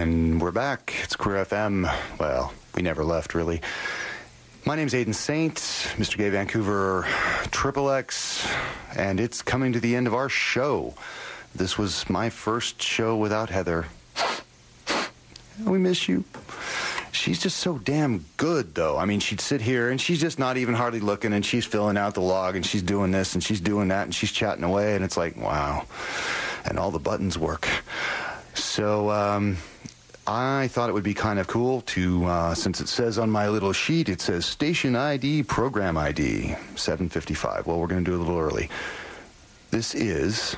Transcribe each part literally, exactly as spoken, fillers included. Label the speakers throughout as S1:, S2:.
S1: And we're back. It's Queer F M. Well, we never left, really. My name's Aidan Saint, Mister Gay Vancouver, Triple X, and it's coming to the end of our show. This was my first show without Heather. We miss you. She's just so damn good, though. I mean, she'd sit here, and she's just not even hardly looking, and she's filling out the log, and she's doing this, and she's doing that, and she's chatting away, and it's like, wow. And all the buttons work. So, um, I thought it would be kind of cool to, uh, since it says on my little sheet, it says Station I D, Program I D, seven fifty-five. Well, we're going to do it a little early. This is,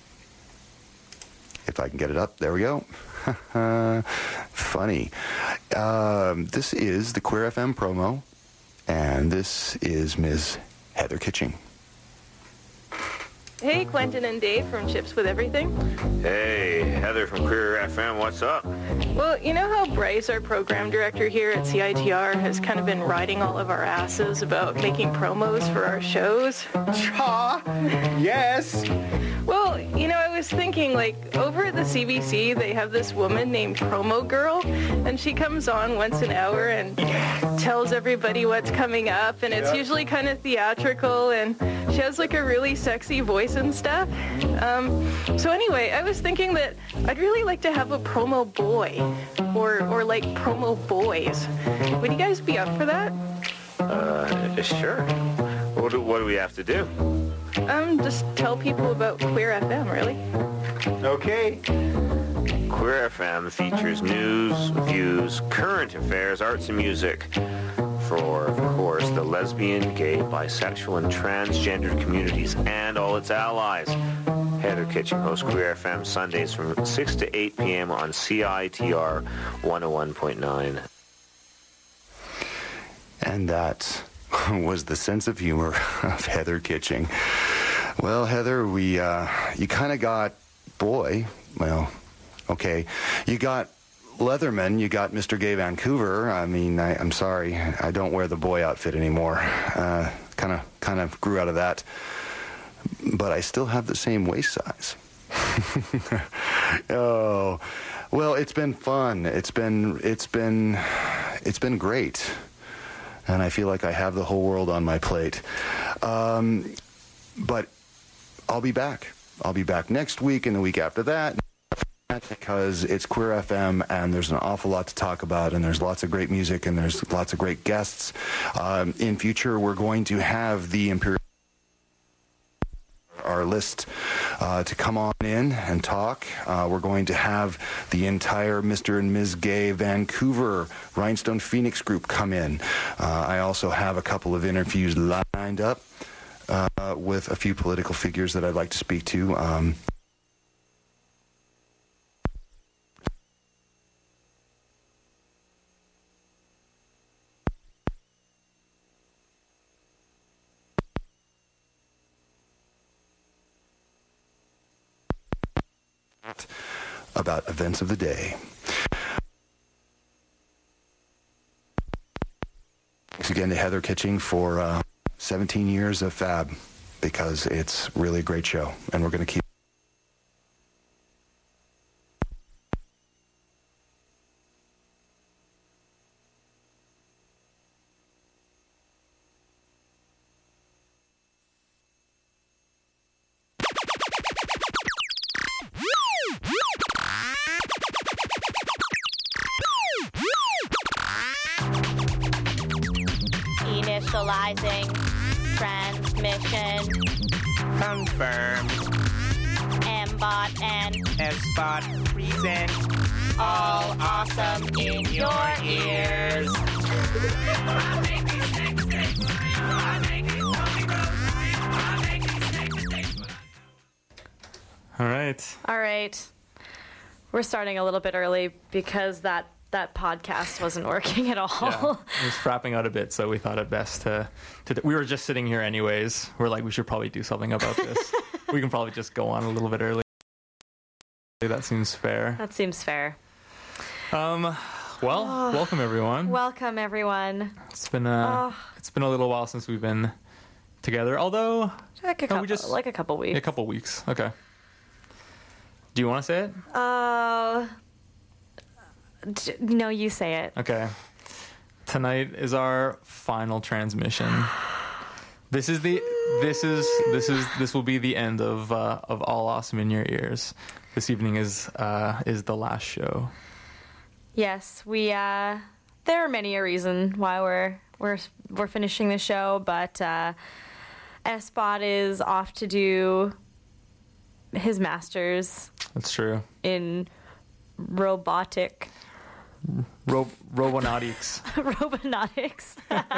S1: if I can get it up, there we go. Funny. Um, this is the Queer F M promo, and this is Miz Heather Kitching.
S2: Hey, Quentin and Dave from Chips with Everything.
S3: Hey, Heather from Queer F M, what's up?
S2: Well, you know how Bryce, our program director here at C I T R, has kind of been riding all of our asses about making promos for our shows?
S4: Cha! Yes!
S2: Well, you know, I was thinking, like, over at the C B C, they have this woman named Promo Girl, and she comes on once an hour and tells everybody what's coming up, and it's yeah. usually kind of theatrical, and she has, like, a really sexy voice and stuff. Um, so anyway, I was thinking that I'd really like to have a promo boy, or, or like, promo boys. Would you guys be up for that?
S3: Uh, sure. What do, what do we have to do?
S2: Um, just tell people about Queer F M, really.
S4: Okay.
S3: Queer F M features news, views, current affairs, arts, and music for, of course, the lesbian, gay, bisexual, and transgender communities and all its allies. Heather Kitching hosts Queer F M Sundays from six to eight p.m. on C I T R one oh one point nine.
S1: And that was the sense of humor of Heather Kitching. Well, Heather, we uh, you kind of got boy. Well, okay, you got Leatherman. You got Mister Gay Vancouver. I mean, I, I'm sorry, I don't wear the boy outfit anymore. Kind of, kind of grew out of that. But I still have the same waist size. Oh, well, it's been fun. It's been, it's been, it's been great. And I feel like I have the whole world on my plate. Um, but I'll be back. I'll be back next week and the week after that, because it's Queer F M and there's an awful lot to talk about, and there's lots of great music and there's lots of great guests. Um, in future, we're going to have the Imperial, our list, uh, to come on in and talk. Uh, we're going to have the entire Mister and Miz Gay Vancouver Rhinestone Phoenix group come in. Uh, I also have a couple of interviews lined up uh, with a few political figures that I'd like to speak to. Um, about events of the day. Thanks again to Heather Kitching for uh, seventeen years of Fab, because it's really a great show, and we're going to keep
S5: Initializing transmission.
S6: Confirmed.
S5: M-bot and
S6: S-bot present.
S5: all awesome in your ears.
S7: All right.
S8: All right. We're starting a little bit early because that that podcast wasn't working at all.
S7: Yeah, it was frapping out a bit, so we thought it best to, to... We were just sitting here anyways. We're like, we should probably do something about this. We can probably just go on a little bit early. That seems fair.
S8: That seems fair.
S7: Um, well, oh, welcome everyone.
S8: Welcome everyone.
S7: It's been a, oh. it's been a little while since we've been together, although...
S8: Like a,
S7: no,
S8: couple,
S7: we just,
S8: like a couple weeks.
S7: A couple weeks, okay. Do you want to say it?
S8: Uh, D- no, you say it.
S7: Okay. Tonight is our final transmission. This is the this is this is this will be the end of uh, of All Awesome in Your Ears. This evening is uh, is the last show.
S8: Yes, we. Uh, there are many a reason why we're we're we're finishing the show, but uh, S-Bot is off to do his master's.
S7: That's true.
S8: In robotic.
S7: Ro- robonautics.
S8: Robonautics.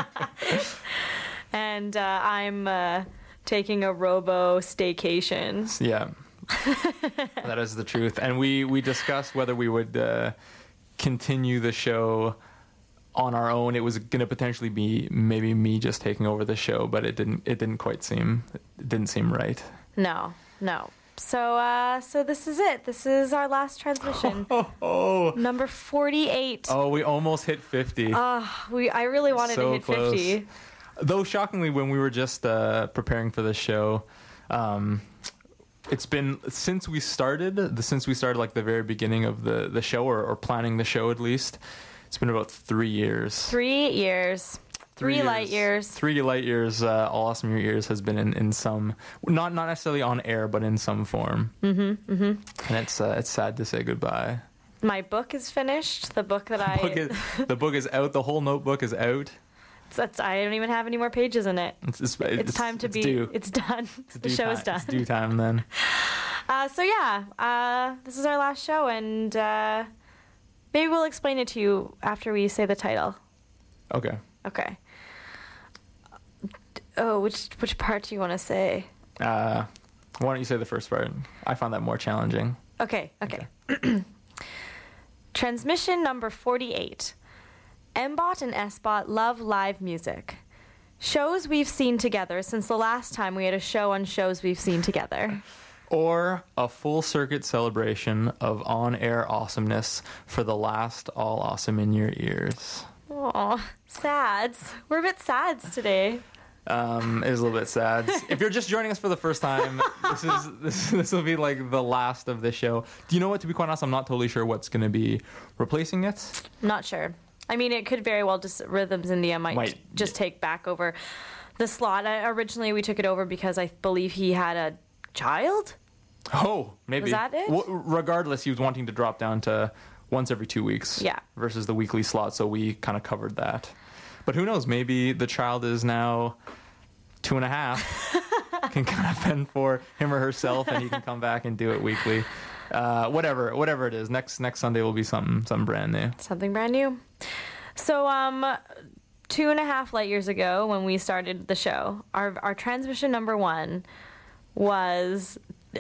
S8: And uh, I'm uh, taking a robo staycation.
S7: Yeah, that is the truth. And we, we discussed whether we would uh, continue the show on our own. It was going to potentially be maybe me just taking over the show, but it didn't. It didn't quite seem. It didn't seem right.
S8: No, no. So, uh, so this is it. This is our last transmission.
S7: Oh, oh.
S8: Number forty-eight.
S7: Oh, we almost hit fifty.
S8: Uh, we. I really wanted
S7: So
S8: to hit
S7: close.
S8: fifty.
S7: Though shockingly, when we were just uh, preparing for this show, um, it's been since we started, the, since we started like the very beginning of the, the show, or, or planning the show at least, it's been about three years.
S8: Three years. Three,
S7: years.
S8: light years.
S7: Three light years. Uh, All Awesome in Your Ears has been in, in some, not not necessarily on air, but in some form.
S8: Mm-hmm. Mm-hmm.
S7: And it's uh, it's sad to say goodbye.
S8: My book is finished. The book that I.
S7: The book is, the book is out. The whole notebook is out.
S8: That's, I don't even have any more pages in it.
S7: It's, it's,
S8: It's,
S7: it's
S8: time to
S7: it's
S8: be.
S7: due.
S8: It's done.
S7: It's
S8: the
S7: due
S8: show
S7: time.
S8: is done.
S7: It's due time then.
S8: Uh, so yeah, uh, this is our last show, and uh, maybe we'll explain it to you after we say the title.
S7: Okay.
S8: Okay. Oh, which which part do you want to say?
S7: Uh, why don't you say the first part? I found that more challenging.
S8: Okay. Okay. Transmission number forty-eight. M-Bot and S-Bot love live music. Shows we've seen together since the last time we had a show on shows we've seen together.
S7: Or a full circuit celebration of on-air awesomeness for the last All Awesome in Your Ears.
S8: Aw, sads. We're a bit sads today.
S7: Um, it is a little bit sad. If you're just joining us for the first time, this is this this will be like the last of the show. Do you know what? To be quite honest, I'm not totally sure what's going to be replacing it.
S8: Not sure. I mean, it could very well just Rhythms India might,
S7: Might,
S8: just take back over the slot. I, originally, we took it over because I believe he had a child.
S7: Oh, maybe.
S8: Was that it?
S7: W- regardless, he was wanting to drop down to once every two weeks.
S8: Yeah.
S7: Versus the weekly slot, so we kind of covered that. But who knows? Maybe the child is now two and a half. Can kind of fend for him or herself, and he can come back and do it weekly. Uh, whatever, whatever it is. Next next Sunday will be something something brand new.
S8: Something brand new. So, um, two and a half light years ago, when we started the show, our our transmission number one was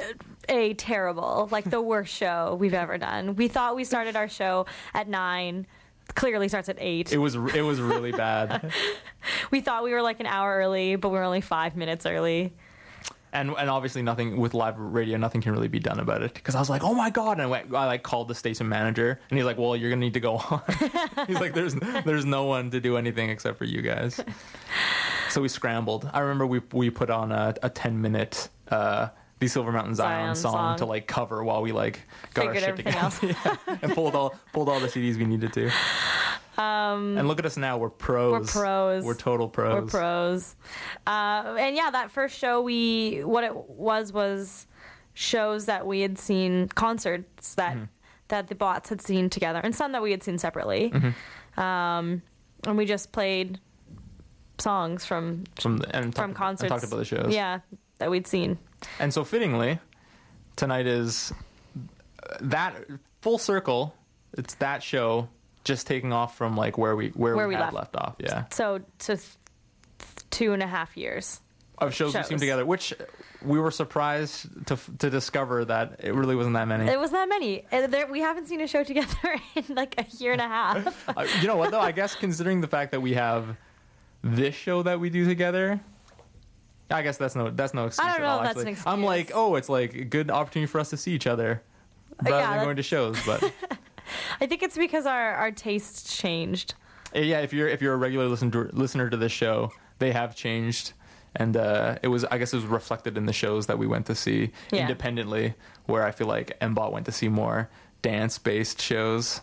S8: a terrible, like the worst show we've ever done. We thought we started our show at nine. Clearly starts at eight.
S7: It was it was really bad.
S8: We thought we were like an hour early, but we were only five minutes early.
S7: And and obviously nothing with live radio, nothing can really be done about it. Because I was like, oh my god! And I went, I like called the station manager, and he's like, well, you're gonna need to go on. He's like, there's there's no one to do anything except for you guys. So we scrambled. I remember we we put on a, a ten minute uh, the Silver Mountain Zion,
S8: Zion
S7: song,
S8: song.
S7: to like cover while we like got
S8: Figured
S7: our shit
S8: everything
S7: together.
S8: else.
S7: Yeah. And pulled all pulled all the C Ds we needed to. Um, and look at us now. We're pros.
S8: We're pros.
S7: We're total pros.
S8: We're pros. Uh, and yeah, that first show, we what it was was shows that we had seen, concerts that
S7: Mm-hmm.
S8: that the bots had seen together, and some that we had seen separately.
S7: Mm-hmm.
S8: Um, and we just played songs from
S7: From the, and
S8: from
S7: talked,
S8: concerts.
S7: and talked about the shows.
S8: Yeah, that we'd seen.
S7: And so fittingly, tonight is that full circle. It's that show just taking off from like where we where,
S8: Where
S7: we,
S8: we
S7: had
S8: left.
S7: left off. Yeah,
S8: So to th- two and a half years.
S7: of shows,
S8: Shows.
S7: we've seen together, which we were surprised to to discover that it really wasn't that many.
S8: It wasn't that many. And there, we haven't seen a show together in like a year and a half.
S7: Uh, you know what though? I guess considering the fact that we have this show that we do together. I guess that's no that's no excuse
S8: I don't
S7: at
S8: know
S7: all.
S8: if that's
S7: actually.
S8: an
S7: I'm
S8: excuse.
S7: like, oh, it's like a good opportunity for us to see each other rather
S8: Yeah,
S7: than
S8: that-
S7: going to shows. But
S8: I think it's because our, our tastes changed.
S7: yeah, if you're if you're a regular listener listener to this show, they have changed, and uh, it was I guess it was reflected in the shows that we went to see
S8: Yeah.
S7: independently, where I feel like M-Bot went to see more dance based shows,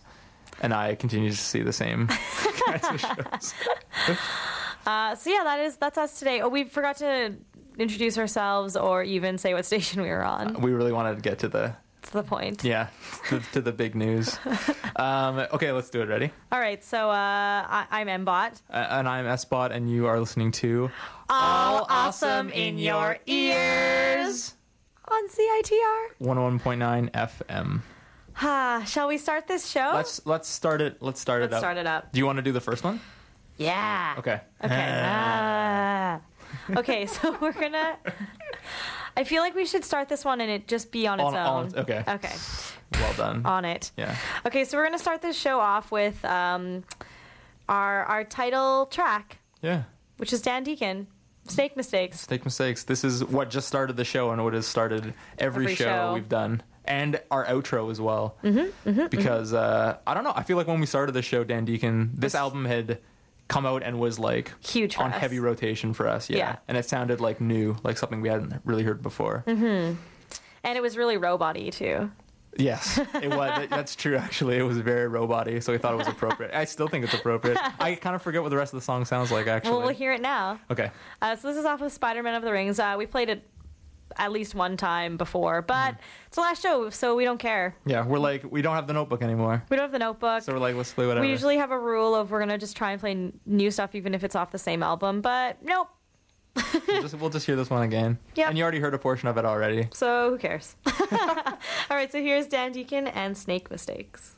S7: and I continue to see the same kinds of shows.
S8: Uh, so yeah, that is that's us today. Oh, we forgot to introduce ourselves or even say what station we were on.
S7: Uh, we really wanted to get to the
S8: to the point.
S7: Yeah, to, to the big news. Um, okay, let's do it. Ready?
S8: All right. So uh, I, I'm M-Bot.
S7: Uh, and I'm S-Bot, and you are listening to
S8: All Awesome in Your Ears on C I T R
S7: one oh one point nine F M.
S8: Ah, shall we start this show?
S7: Let's let's start it. Let's start
S8: Let's
S7: it up.
S8: start it up.
S7: Do you want to do the first one?
S8: Yeah.
S7: Okay.
S8: Okay. Ah. Okay, so we're gonna. I feel like we should start this one and it just be on its
S7: On-
S8: own.
S7: on- okay.
S8: Okay.
S7: Well done.
S8: On it.
S7: Yeah.
S8: Okay, so we're gonna start this show off with um, our our title track,
S7: Yeah.
S8: which is Dan Deacon, Snake Mistakes.
S7: Take mistakes. This is what just started the show and what has started every,
S8: Every
S7: show,
S8: show.
S7: we've done. And our outro as well. Mm-hmm, mm-hmm, because, uh, I don't know, I feel like when we started the show, Dan Deacon, this album had come out and was like
S8: Huge for
S7: on
S8: us.
S7: heavy rotation for us. Yeah.
S8: Yeah.
S7: And it sounded like new, like something we hadn't really heard before.
S8: Mm-hmm. And it was really robot-y too.
S7: Yes, it was. That- That's true, actually. It was very robot-y, so we thought it was appropriate. I still think it's appropriate. I kind of forget what the rest of the song sounds like, actually.
S8: Well, we'll hear it now.
S7: Okay.
S8: Uh, so this is off of Spider-Man of the Rings. Uh, we played it at least one time before, but it's the last show, so we don't care.
S7: Yeah, we're like, we don't have the Notebook anymore.
S8: We don't have the Notebook.
S7: So we're like, let's play whatever.
S8: We usually have a rule of we're going to just try and play n- new stuff even if it's off the same album, but nope.
S7: we'll, just, we'll just hear this one again.
S8: Yep.
S7: And you already heard a portion of it already.
S8: So who cares? All right, so here's Dan Deacon and Snake Mistakes.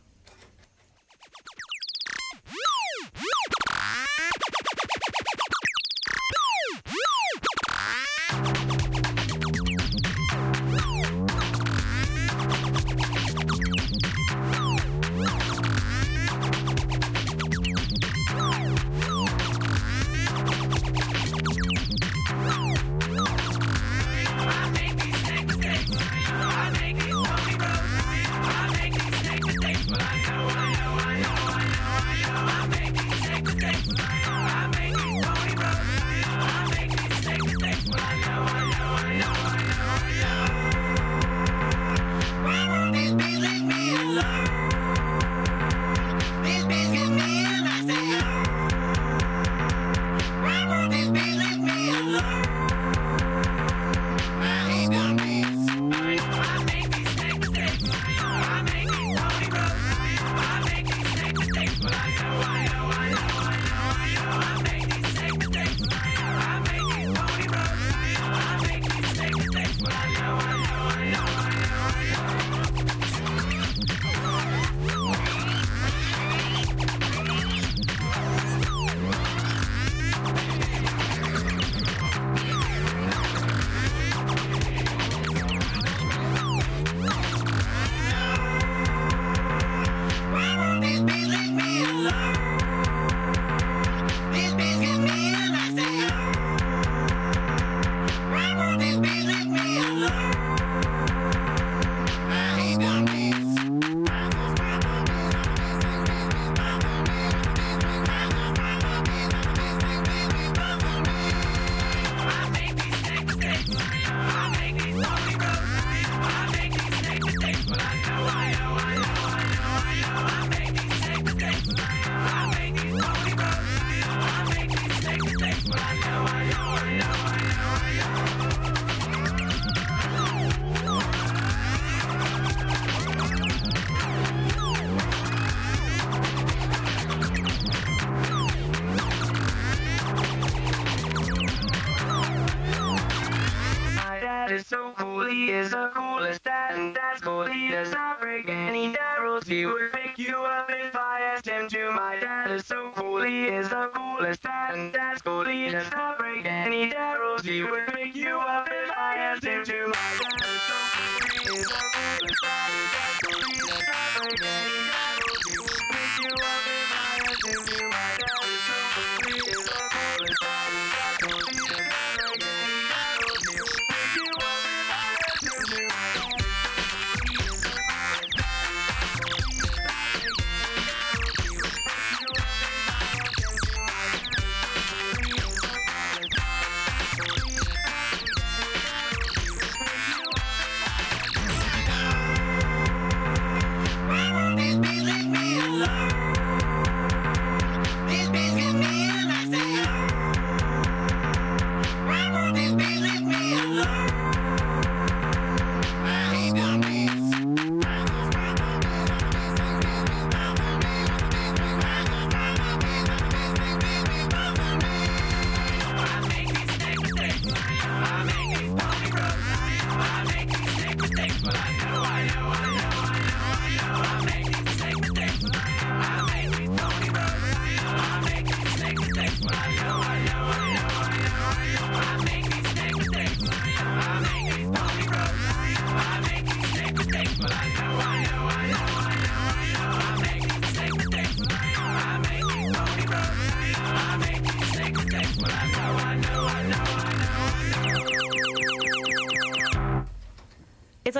S9: Is so cool, he is the coolest dad, and that's cool. He does not break any dad rules. He would pick you up if I asked him to. My dad is so cool, he is the coolest dad, and that's cool. He does not break any dad rules. He would pick you up if I asked him to. My dad is so cool, he is the coolest dad, and that's cool. He does not break any dad rules. He would pick you up if I asked him to. My dad is so cool, he is the coolest dad, and that's cool. He does not break any dad rules. He would pick you up if I asked him to. These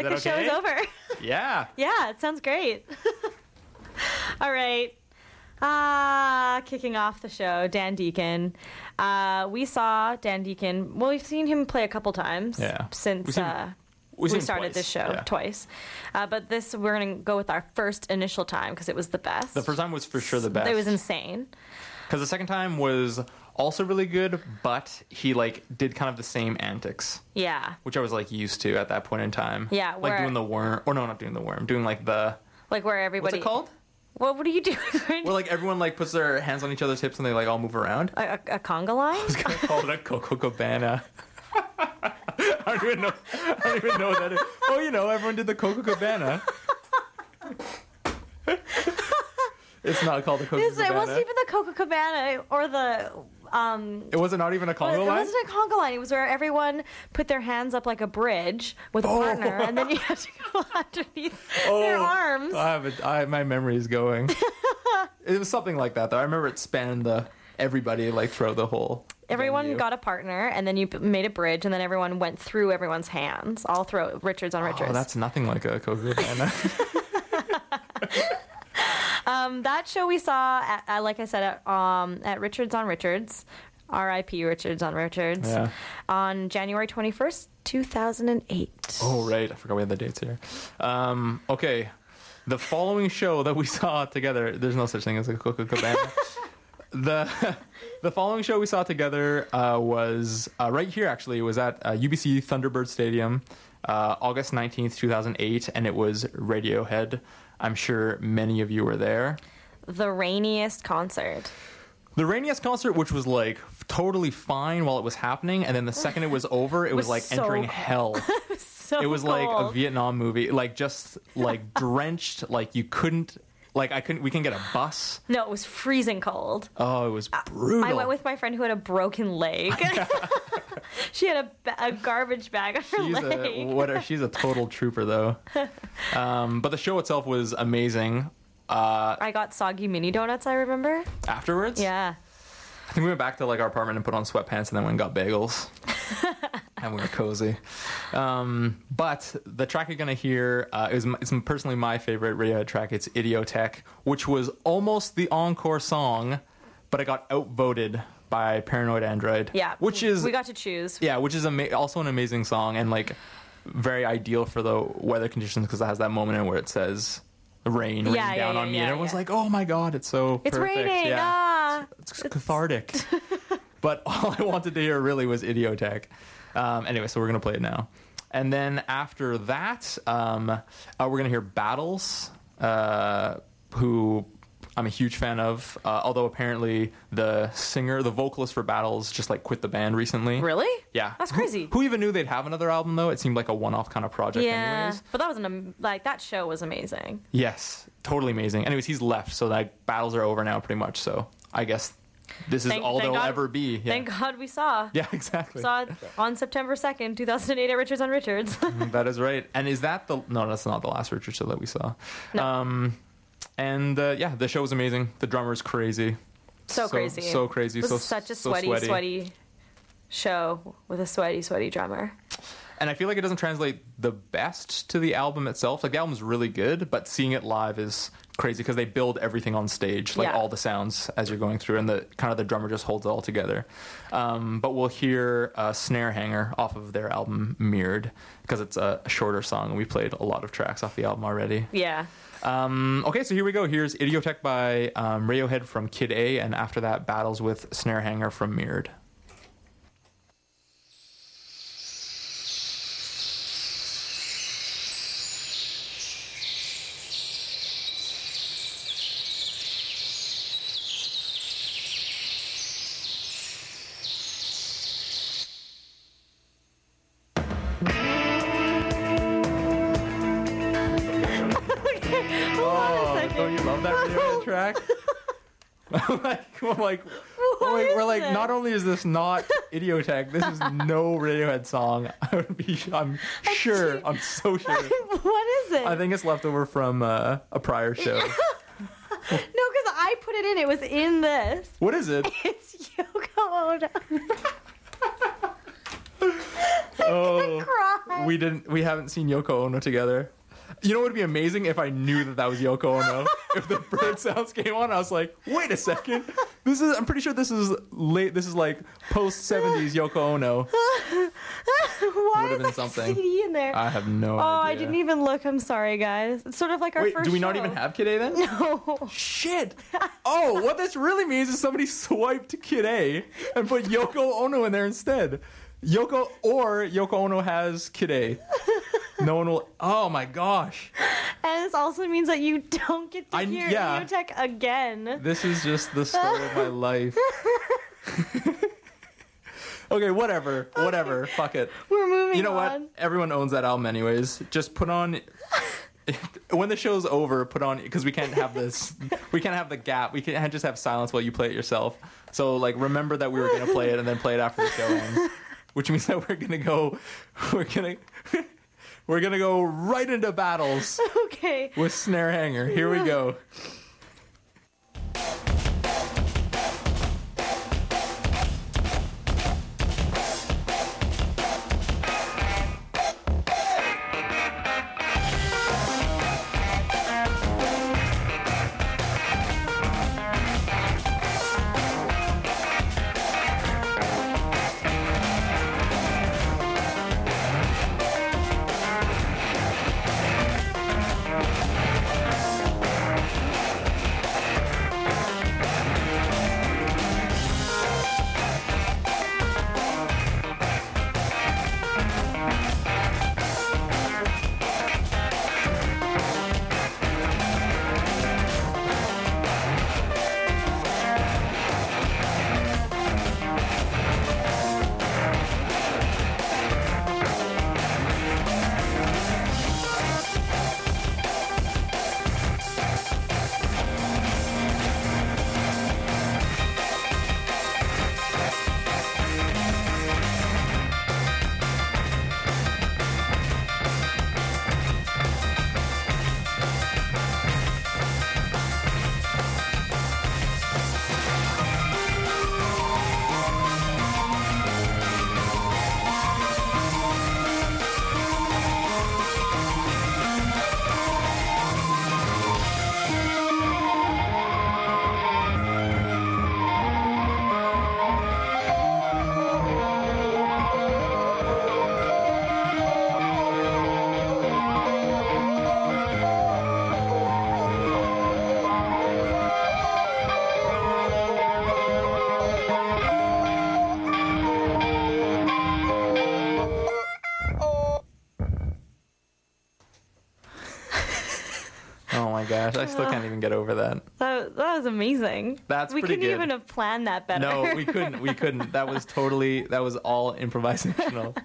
S7: that
S8: the show
S7: okay?
S8: is over.
S7: Yeah.
S8: Yeah, it sounds great. All right. Ah, kicking off the show, Dan Deacon. Uh, we saw Dan Deacon. Well, we've seen him play a couple times
S7: Yeah.
S8: since
S7: We've seen-
S8: uh,
S7: we've
S8: we
S7: seen
S8: started
S7: twice,
S8: this show
S7: yeah.
S8: twice. Uh, but this, we're going to go with our first initial time because it was the best.
S7: The first time was for sure the best.
S8: It was insane.
S7: Because the second time was also really good, but he like did kind of the same antics,
S8: Yeah.
S7: which I was like used to at that point in time.
S8: Yeah,
S7: like
S8: where-
S7: doing the worm, or no, not doing the worm, doing like the
S8: Like where
S7: what's
S8: everybody.
S7: it called?
S8: What, what are you doing?
S7: Where like everyone like puts their hands on each other's hips and they like all move around.
S8: a, a, a conga line?
S7: I was gonna call it a Coco Cabana. I don't even know. I don't even know what that is. Oh, you know, everyone did the Coco Cabana. It's not called the Coco
S8: It's-
S7: Cabana.
S8: It wasn't even the Coca Cabana or the. Um,
S7: It wasn't not even a
S8: Well,
S7: Congo
S8: it
S7: line.
S8: wasn't a conga line. It was where everyone put their hands up like a bridge with a
S7: Oh.
S8: partner, and then you have to go underneath their arms.
S7: I have a, I, my memory is going. It was something like that, though. I remember it spanned the everybody like throughout the whole.
S8: Everyone
S7: venue.
S8: got a partner, and then you p- made a bridge, and then everyone went through everyone's hands, all through Richards on Richards.
S7: Oh, that's nothing like a Coco Cabana.
S8: Um, that show we saw, at, at, like I said, at, um, at Richards on Richards, R I P Richards on Richards,
S7: Yeah.
S8: on January twenty-first, two thousand eight.
S7: Oh, right. I forgot we had the dates here. Um, okay. The following show that we saw together, there's no such thing as a Coco Cabana. the the following show we saw together uh, was uh, right here, actually. It was at uh, U B C Thunderbird Stadium, uh, August nineteenth, two thousand eight, and it was Radiohead. I'm sure many of you were there.
S8: The rainiest concert.
S7: The rainiest concert, which was like totally fine while it was happening, and then the second it was over, it was,
S8: was
S7: like
S8: so
S7: entering
S8: cold.
S7: hell.
S8: So
S7: It was like a
S8: cold.
S7: Vietnam movie, like just like drenched, like you couldn't, like I couldn't, we couldn't get a bus.
S8: No, it was freezing cold.
S7: Oh, it was brutal.
S8: I went with my friend who had a broken leg. She had a, ba- a garbage bag on her
S7: She's
S8: leg.
S7: a what? Are, she's a total trooper, though. Um, but the show itself was amazing. Uh,
S8: I got soggy mini donuts, I remember.
S7: afterwards,
S8: Yeah.
S7: I think we went back to like our apartment and put on sweatpants, and then went and got bagels. And we were cozy. Um, but the track you're gonna hear uh, is m- it's personally my favorite Radiohead track. It's Idiotech, which was almost the encore song, but it got outvoted by Paranoid Android.
S8: Yeah.
S7: which is
S8: We got to choose.
S7: yeah, which is ama- also an amazing song and like very ideal for the weather conditions because it has that moment in where it says rain, rain
S8: Yeah, yeah,
S7: down
S8: yeah,
S7: on me,
S8: yeah,
S7: and everyone's
S8: yeah.
S7: like, "Oh my god, it's so
S8: It's
S7: perfect."
S8: raining.
S7: Yeah.
S8: Ah.
S7: It's cathartic. But all I wanted to hear really was Idiotech. Um, anyway, so we're going to play it now. And then after that, um, uh, we're going to hear Battles, uh, who I'm a huge fan of. Uh, although apparently the singer, the vocalist for Battles, just like quit the band recently.
S8: Really?
S7: Yeah.
S8: That's
S7: Who-
S8: crazy.
S7: Who, even knew they'd have another album, though? It seemed like a one-off kind of project
S8: Yeah.
S7: anyways.
S8: But that was an, am- like, that show was amazing.
S7: Yes, totally amazing. Anyways, he's left, so like Battles are over now pretty much. So I guess this is
S8: Thank-
S7: all
S8: thank
S7: they'll
S8: God-
S7: ever be. Yeah.
S8: Thank God we saw.
S7: Yeah, exactly.
S8: Saw it on September second, two thousand eight at Richards on Richards.
S7: That is right. And is that the... No, that's not the last Richard show that we saw.
S8: No.
S7: Um, and uh, yeah, the show was amazing. The drummer's crazy.
S8: So crazy.
S7: So crazy.
S8: It was
S7: so
S8: such a
S7: so
S8: sweaty, sweaty show with a sweaty, sweaty drummer.
S7: And I feel like it doesn't translate the best to the album itself. Like, the album's really good, but seeing it live is crazy because they build everything on stage, like
S8: Yeah.
S7: all the sounds as you're going through, and the kind of the drummer just holds it all together. Um, but we'll hear a Snare Hanger off of their album Mirrored because it's a shorter song, and we played a lot of tracks off the album already.
S8: Yeah.
S7: Um, okay, so here we go. Here's Idiotech by um, Radiohead from Kid A, and after that, Battles with Snare Hanger from Mirrored. Don't you love that Radiohead track? like, we're like, we're like, we're like not only is this not Idiotech, this is no Radiohead song. I would be, I'm sure, I'm so sure.
S8: What is it?
S7: I think it's leftover from uh, a prior show.
S8: No, because I put it in. It was in this.
S7: What is it?
S8: It's Yoko Ono.
S7: Oh,
S8: cry.
S7: we didn't. We haven't seen Yoko Ono together. You know what would be amazing if I knew that that was Yoko Ono. If the bird sounds came on, I was like, wait a second. This is. I'm pretty sure this is late. This is like post seventies Yoko Ono.
S8: Why
S7: Would've
S8: is
S7: been
S8: that
S7: something.
S8: C D in there?
S7: I have no
S8: oh,
S7: idea.
S8: I didn't even look. I'm sorry, guys. It's sort of like our
S7: Wait,
S8: first
S7: do we not
S8: show.
S7: even have Kid A then?
S8: No.
S7: Shit. Oh, what this really means is somebody swiped Kid A and put Yoko Ono in there instead. Yoko or Yoko Ono has Kid A. No one will. Oh my gosh.
S8: And this also means that you don't get to
S7: I-
S8: hear
S7: yeah.
S8: Neotech again.
S7: This is just the story of my life. Okay, whatever. Whatever. Fuck it.
S8: We're moving
S7: You know
S8: on.
S7: what? Everyone owns that album anyways. Just put on. When the show's over, put on, because we can't have this. We can't have the gap. We can't just have silence while you play it yourself. So like, remember that we were gonna play it and then play it after the show ends. Which means that we're gonna go. We're gonna. We're gonna go right into battles
S8: Okay.
S7: with Snare Hanger. Here we go. Oh my gosh, I still can't even get over that.
S8: That, that was amazing.
S7: That's
S8: we
S7: pretty
S8: couldn't
S7: good.
S8: even have planned that better.
S7: No, we couldn't. We couldn't. That was totally. That was all improvisational.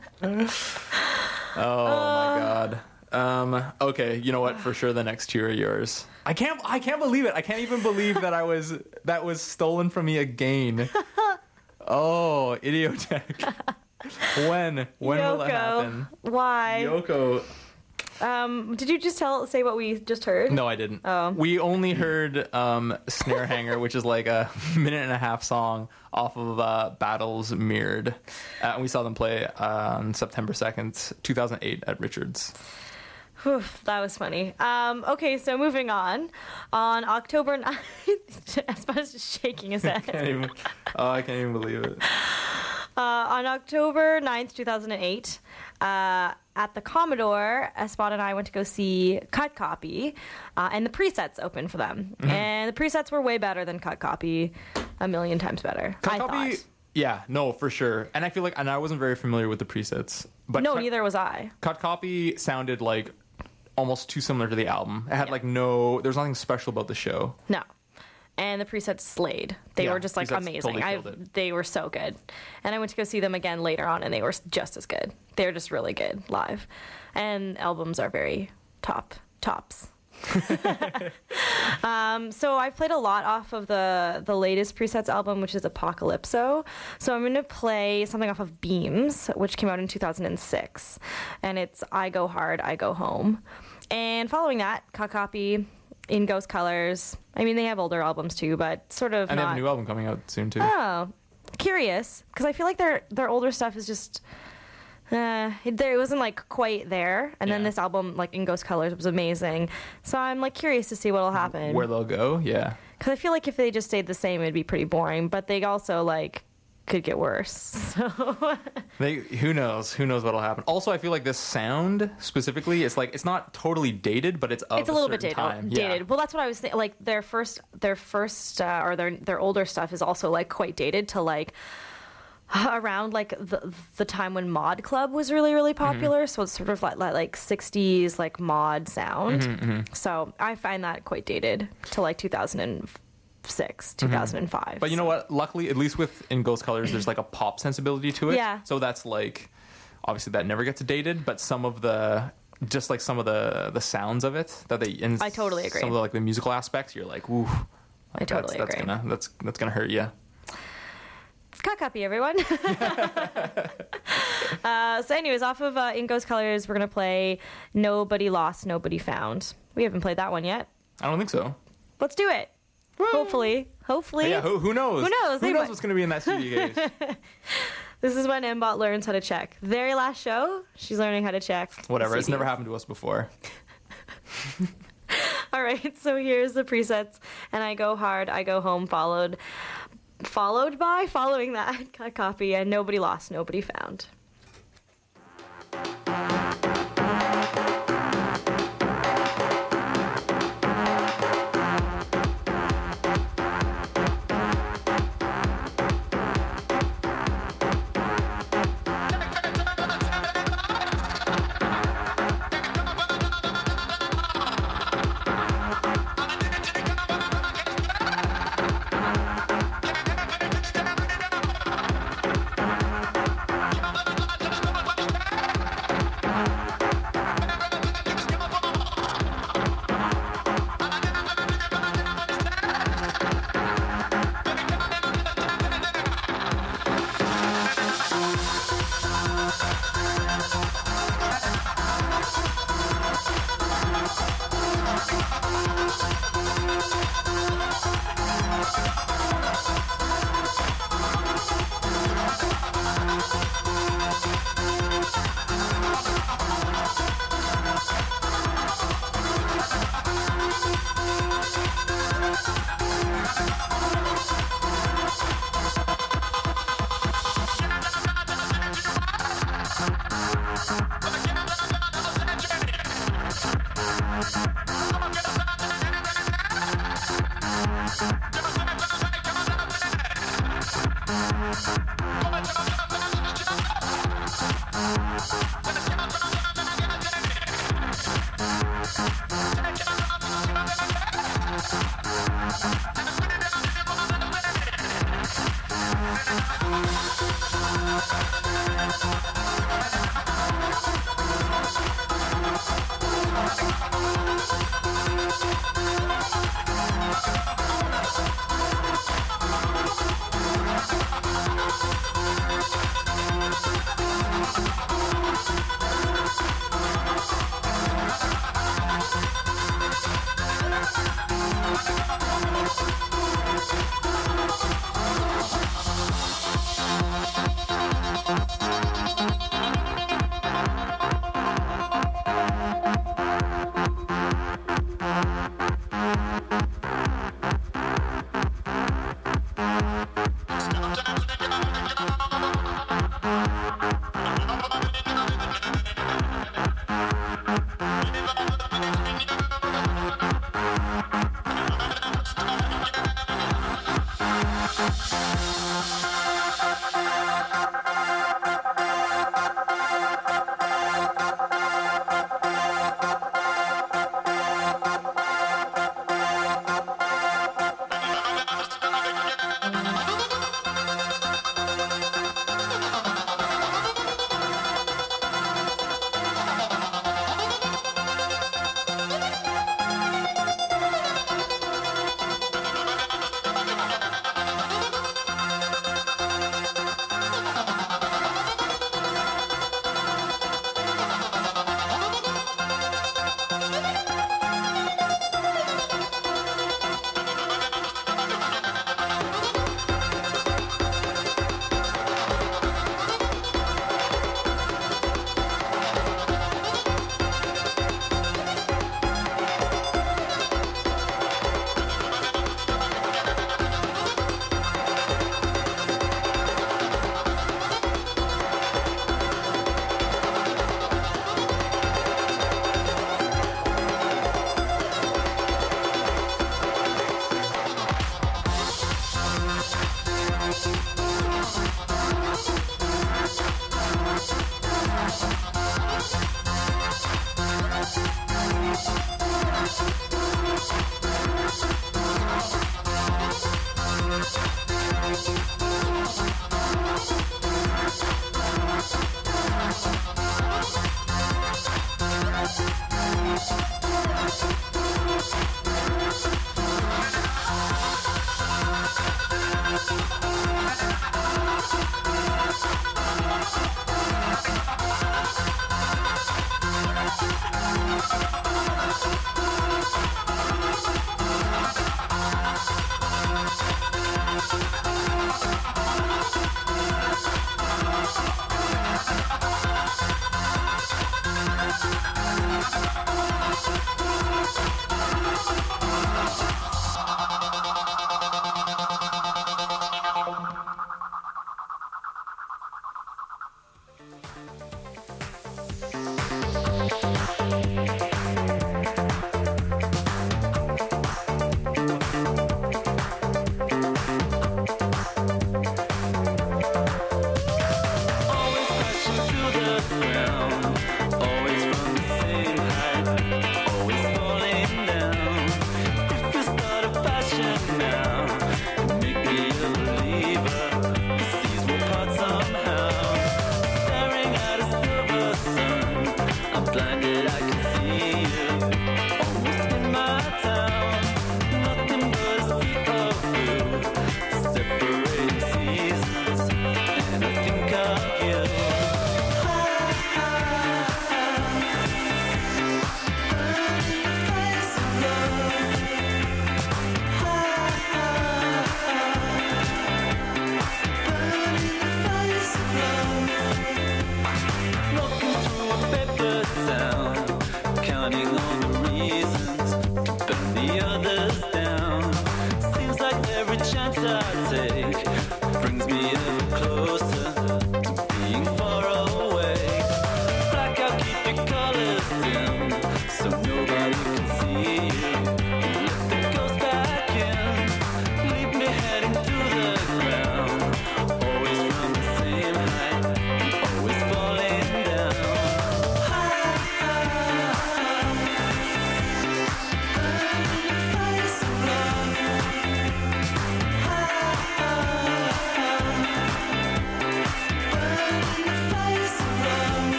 S7: Oh my god. Um. Okay. You know what? For sure, the next two are yours. I can't. I can't believe it. I can't even believe that I was. That was stolen from me again. Oh, Idiotech. When? When
S8: Yoko.
S7: will that happen?
S8: Why?
S7: Yoko.
S8: Um, did you just tell say what we just heard?
S7: No, I didn't.
S8: Oh.
S7: We only heard um, Snare Hanger, which is like a minute and a half song off of uh, Battles Mirrored. Uh, and we saw them play uh, on September second, two thousand eight at Richards.
S8: Whew, that was funny. Um, okay, so moving on. On October ninth, Espad's just shaking his head.
S7: Can't even, oh, I can't even believe it.
S8: Uh, on October ninth, two thousand eight, uh, at the Commodore, Espad and I went to go see Cut Copy, uh, and the presets opened for them.
S7: Mm-hmm.
S8: And the presets were way better than Cut Copy, a million times better,
S7: Cut
S8: I
S7: Copy,
S8: thought.
S7: yeah, no, for sure. And I feel like, and I wasn't very familiar with the presets. But
S8: No,
S7: Cut,
S8: neither was I.
S7: Cut Copy sounded like almost too similar to the album. It had
S8: Yeah.
S7: like no, there was nothing special about the show.
S8: No. And the presets slayed. They
S7: Yeah,
S8: were just like
S7: presets
S8: amazing.
S7: totally
S8: I
S7: killed it.
S8: They were so good. And I went to go see them again later on, and they were just as good. They're just really good live. And albums are very top tops. um, so I played a lot off of the the latest presets album, which is Apocalypso. So I'm going to play something off of Beams, which came out in two thousand six, and it's I Go Hard, I Go Home. And following that, Cut Copy, In Ghost Colors. I mean, they have older albums too, but sort of
S7: And they
S8: not.
S7: have a new album coming out soon too.
S8: Oh, curious, because I feel like their their older stuff is just uh, it, there, it wasn't like quite there. And then
S7: Yeah.
S8: this album, like In Ghost Colors, was amazing. So I'm like curious to see what'll happen.
S7: Where they'll go, yeah.
S8: Because I feel like if they just stayed the same, it'd be pretty boring. But they also like could get worse. So
S7: They, who knows? Who knows what'll happen? Also, I feel like this sound specifically, it's like it's not totally dated, but it's of
S8: it's a little bit
S7: certain
S8: dated.
S7: time.
S8: Dated.
S7: Yeah.
S8: Well, that's what I was thinking. Like their first, their first, uh, or their their older stuff is also like quite dated to like around like the the time when Mod Club was really really popular. So it's sort of like like, like sixties like mod sound. So I find that quite dated to like two thousand six, two thousand five.
S7: But you know what? Luckily, at least with In Ghost Colors, there's like a pop sensibility to it.
S8: Yeah.
S7: So that's like, obviously that never gets dated, but some of the, just like some of the the sounds of it that they, and
S8: I totally agree.
S7: Some of the like the musical aspects, you're like, ooh.
S8: I totally
S7: that's,
S8: agree.
S7: That's gonna, that's, that's gonna hurt you.
S8: It's Kakapi, everyone. uh, so anyways, off of uh, In Ghost Colors, we're going to play Nobody Lost, Nobody Found. We haven't played that one yet.
S7: I don't think so.
S8: Let's do it. Hopefully. Hopefully.
S7: Yeah, who, who knows?
S8: Who knows?
S7: Who
S8: They
S7: knows
S8: might-
S7: what's going to be in that C D case?
S8: This is when Mbot learns how to check. Very last show, she's learning how to check.
S7: Whatever.
S8: the
S7: It's never
S8: C Ds.
S7: happened to us before.
S8: All right, so here's the presets. And I Go Hard, I Go Home, followed followed by, following that, copy, and Nobody Lost, Nobody Found.
S9: Nobody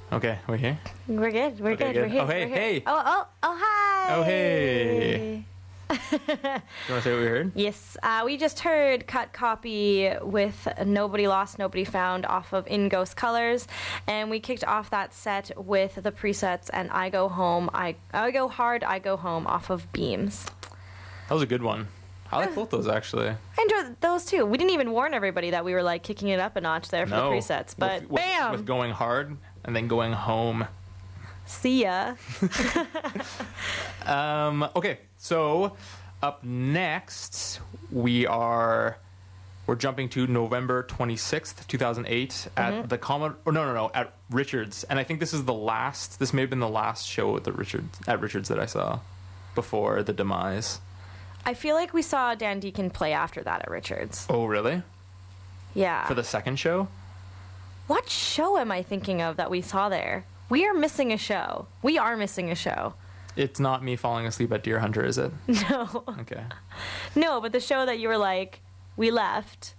S7: Okay, we here?
S8: We're good. We're
S7: Okay,
S8: good. We're
S7: good.
S8: here.
S7: Oh, hey,
S8: we're here.
S7: hey.
S8: Oh, oh, oh, hi.
S7: Oh, hey. You want to say what we heard?
S8: Yes, uh, we just heard Cut Copy with Nobody Lost, Nobody Found off of In Ghost Colors, and we kicked off that set with the presets and I Go Home, I, I Go Hard, I Go Home off of Beams.
S7: That was a good one. I like both those, actually.
S8: I enjoyed those too. We didn't even warn everybody that we were like kicking it up a notch there for
S7: No.
S8: the presets, but
S7: with, with,
S8: bam!
S7: With going hard and then going home.
S8: See ya.
S7: Um, okay, so up next we are we're jumping to November twenty-sixth, two thousand eight at
S8: Mm-hmm.
S7: the Commodore. Or no, no, no, at Richards, and I think this is the last. This may have been the last show at the Richards at Richards that I saw before the demise.
S8: I feel like we saw Dan Deacon play after that at Richards.
S7: Oh, really?
S8: Yeah.
S7: For the second show?
S8: What show am I thinking of that we saw there? We are missing a show. We are missing a show.
S7: It's not me falling asleep at Deer Hunter, is it?
S8: No.
S7: Okay.
S8: No, but the show that you were like, we left.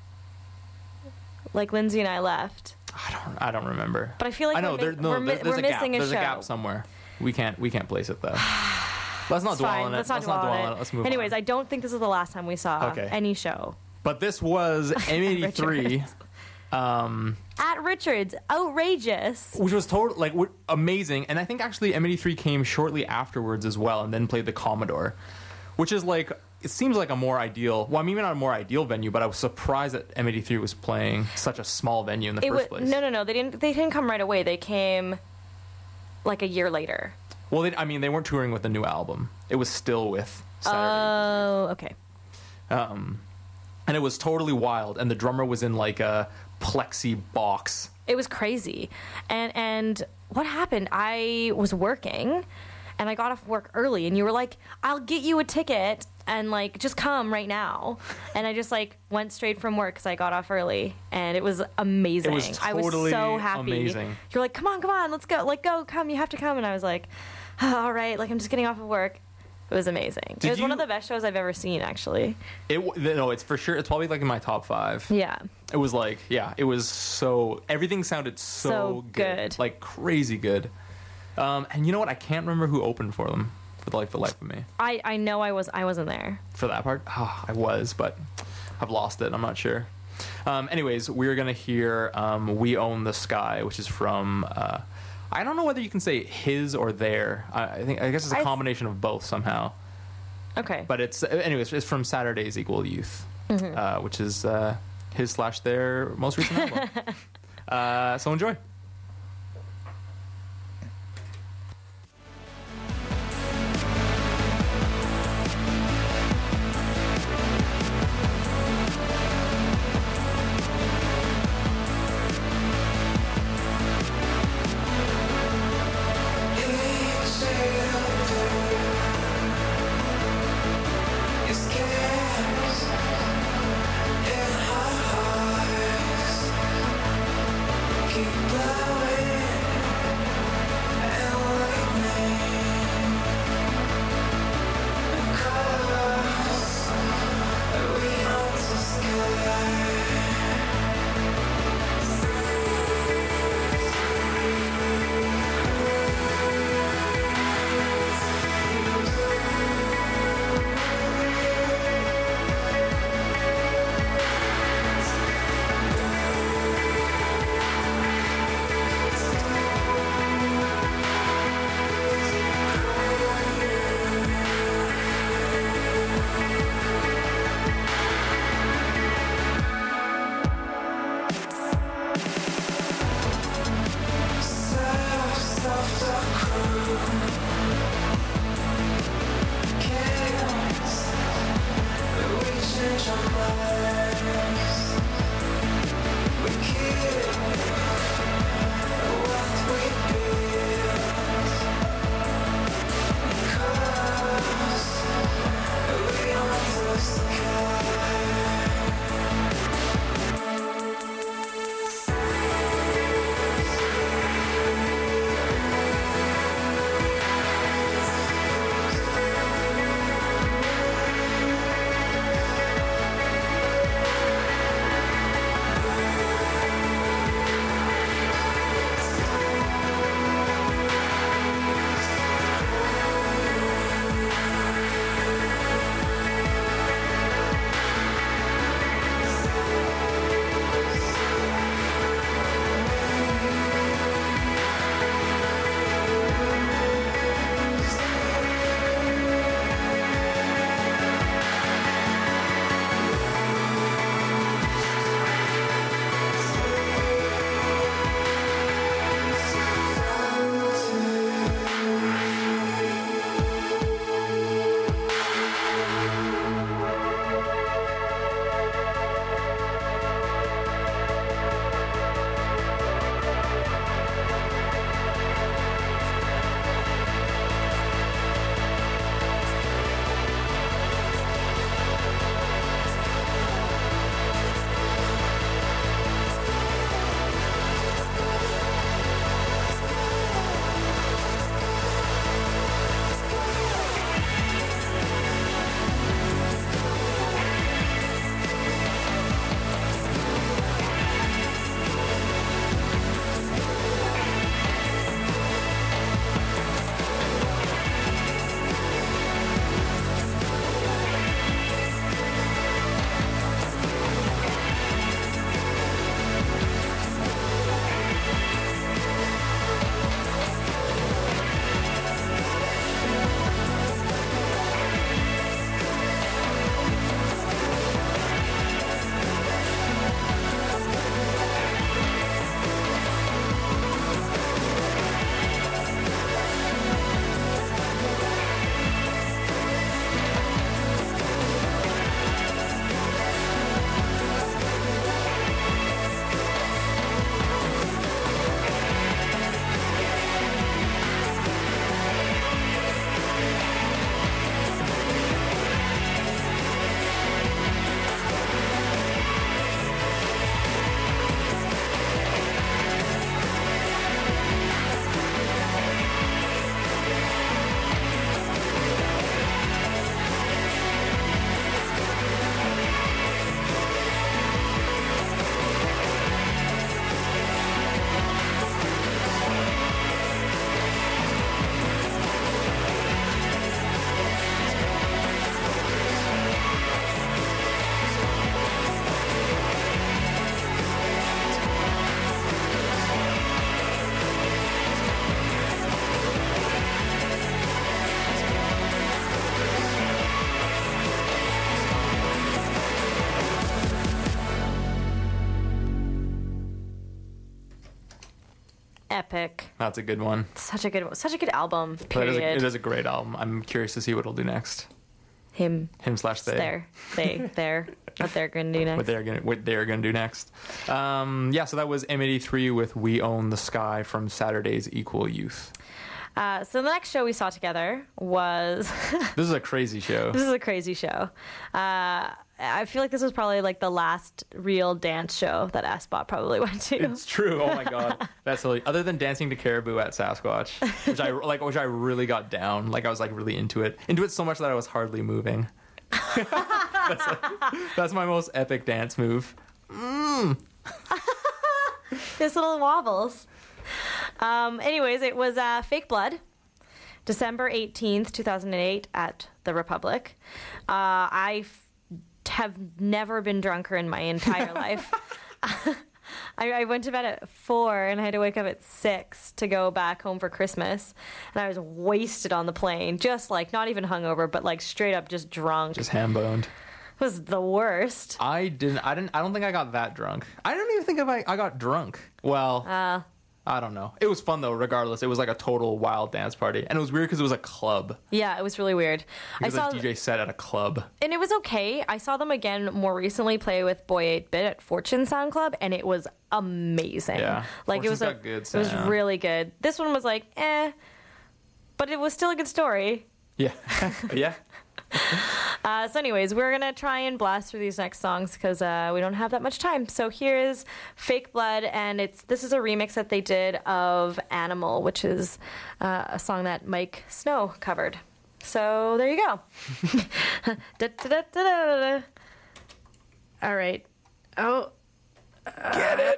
S8: Like Lindsay and I left.
S7: I don't. I don't remember.
S8: But I feel like
S7: I know
S8: we're,
S7: there,
S8: mi-
S7: no,
S8: we're, mi-
S7: there- there's
S8: we're
S7: a gap.
S8: missing a
S7: There's
S8: show.
S7: a gap somewhere. We can't. We can't place it though. Let's not
S8: It's
S7: dwell
S8: fine.
S7: on it.
S8: Let's not dwell on it.
S7: Let's move
S8: Anyways,
S7: on.
S8: I don't think this is the last time we saw
S7: Okay.
S8: any show.
S7: But this was M eighty-three,
S8: Richards.
S7: um,
S8: At Richards. Outrageous.
S7: which was total like w- amazing. And I think actually M eighty-three came shortly afterwards as well, and then played the Commodore, which is like it seems like a more ideal. Well, I mean, maybe not a more ideal venue, but I was surprised that M eighty-three was playing such a small venue in the
S8: It
S7: first
S8: wa-
S7: place.
S8: No, no, no. They didn't. They didn't come right away. They came like a year later.
S7: Well, they, I mean, they weren't touring with the new album. It was still with Saturday.
S8: Oh, okay.
S7: Um, and it was totally wild. And the drummer was in like a plexi box.
S8: It was crazy. And and what happened? I was working and I got off work early and you were like, I'll get you a ticket and like just come right now. And I just like went straight from work because I got off early and it was amazing.
S7: It was
S8: I was
S7: totally
S8: so happy.
S7: amazing.
S8: You're like, come on, come on, let's go. Like, go, come, you have to come. And I was like, oh, all right, like I'm just getting off of work. It was amazing.
S7: Did
S8: it was one
S7: you-
S8: of the best shows I've ever seen, actually.
S7: It w- no, it's for sure. It's probably like in my top five.
S8: Yeah.
S7: It was like, yeah, it was so everything sounded so,
S8: So
S7: good.
S8: good.
S7: like crazy good. Um, and you know what? I can't remember who opened for them for the, like the life of me.
S8: I, I know I was I wasn't there.
S7: For that part, oh, I was, but I've lost it. I'm not sure. Um, anyways, we're gonna hear um, "We Own the Sky," which is from. Uh, I don't know whether you can say his or their. I, I think I guess it's a
S8: I-
S7: combination of both somehow.
S8: Okay.
S7: But it's anyways. It's from Saturday's Equal Youth,
S8: Mm-hmm.
S7: uh, which is uh, his slash their most recent album. uh, so enjoy.
S9: Keep
S8: epic.
S7: That's a good one.
S8: Such a good, such a good album.
S7: But it is, a,
S8: Period.
S7: it is a great album. I'm curious to see what he'll do next.
S8: Him.
S7: Him slash they.
S8: There. They. There. What they're gonna do next.
S7: What they're gonna what they're gonna do next. Um, yeah, so that was M eighty-three with "We Own the Sky" from Saturday's Equal Youth.
S8: Uh, so the next show we saw together was.
S7: This is a crazy show.
S8: This is a crazy show. Uh, I feel like this was probably like the last real dance show that Asbot probably went to.
S7: It's true. Oh my god, that's silly. Other than dancing to Caribou at Sasquatch, which I like, which I really got down. Like I was like really into it, into it so much that I was hardly moving. that's, like, that's my most epic dance move. Mm.
S8: This little wobbles. Um, anyways, it was uh, Fake Blood, December eighteenth, two thousand eight at the Republic. Uh, I f- have never been drunker in my entire life. I, I went to bed at four and I had to wake up at six to go back home for Christmas. And I was wasted on the plane, just like not even hungover, but like straight up just drunk.
S7: Just ham boned.
S8: It was the worst.
S7: I didn't. I didn't. I don't think I got that drunk. I don't even think if I, I got drunk. Well,
S8: Uh,
S7: I don't know. It was fun though. Regardless, it was like a total wild dance party, and it was weird because it was a club.
S8: yeah, it was really weird.
S7: It
S8: I
S7: was
S8: saw
S7: a D J set at a club.
S8: And it was okay. I saw them again more recently play with Boy eight bit at Fortune Sound Club, and it was amazing.
S7: Yeah,
S8: like it was a,
S7: Fortune's got good
S8: it was
S7: sound.
S8: really good. This one was like, eh, but it was still a good story.
S7: Yeah, yeah.
S8: Uh, so, anyways, we're gonna try and blast through these next songs because uh, we don't have that much time. So here is "Fake Blood," and it's this is a remix that they did of "Animal," which is uh, a song that Mike Snow covered. So there you go. Da, da, da, da, da, da. All right. Oh.
S7: Get it.